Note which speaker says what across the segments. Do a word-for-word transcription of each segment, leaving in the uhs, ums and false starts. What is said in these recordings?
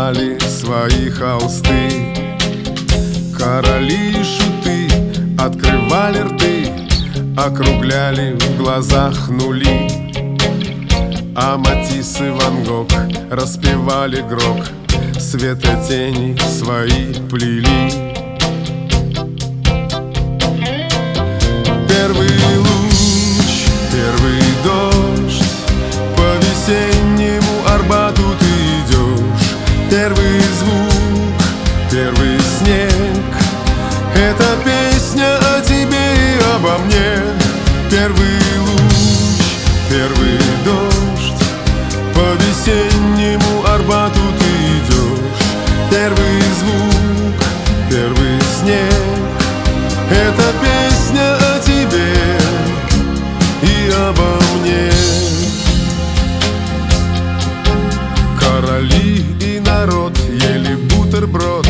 Speaker 1: раздавали свои холсты. Короли и шуты открывали рты, округляли в глазах нули. А Матисс и Ван Гог распевали грок, светотени свои плели. Первый луч, первый дождь, по весеннему Арбату ты идешь. Первый звук, первый снег — это песня о тебе и обо мне. Первый луч, первый дождь, по весеннему Арбату ты идешь. Первый звук, первый снег — это песня о тебе и обо мне. Короли и народ ели бутерброд,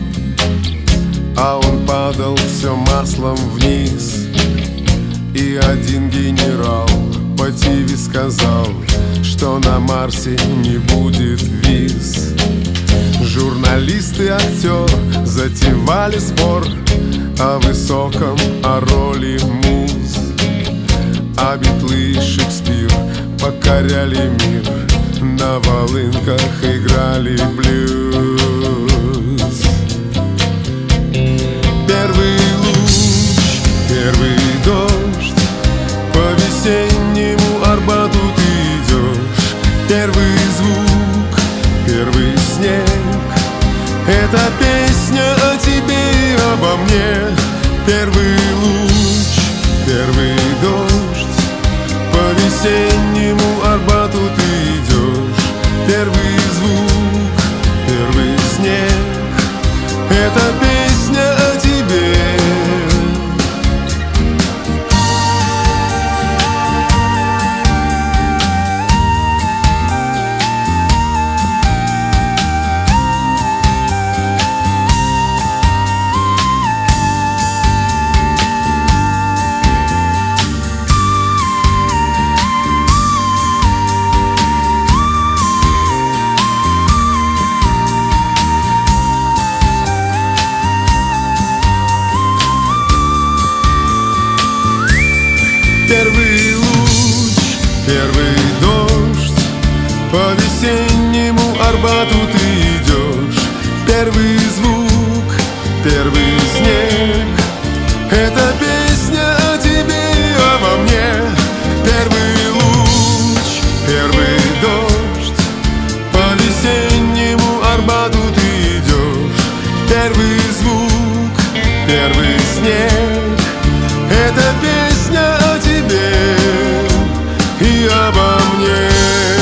Speaker 1: а он падал все маслом вниз. И один генерал по ТВ сказал, что на Марсе не будет виз. Журналист и актер затевали спор о высоком, о роли муз. А Битлы и Шекспир покоряли мир, на волынках играли блюз. Первый луч, первый дождь, по весеннему Арбату ты идешь. Первый звук, первый снег — это песня о тебе и обо мне. Первый луч, первый дождь, по весеннему Арбату ты идешь. Первый звук, первый снег — это песня о тебе. Первый луч, первый дождь, по весеннему Арбату ты идешь. Первый звук, первый снег — это песня о тебе и обо мне. Первый луч, первый дождь, по весеннему Арбату ты идешь. Первый звук, первый снег — это песня о тебе и обо мне.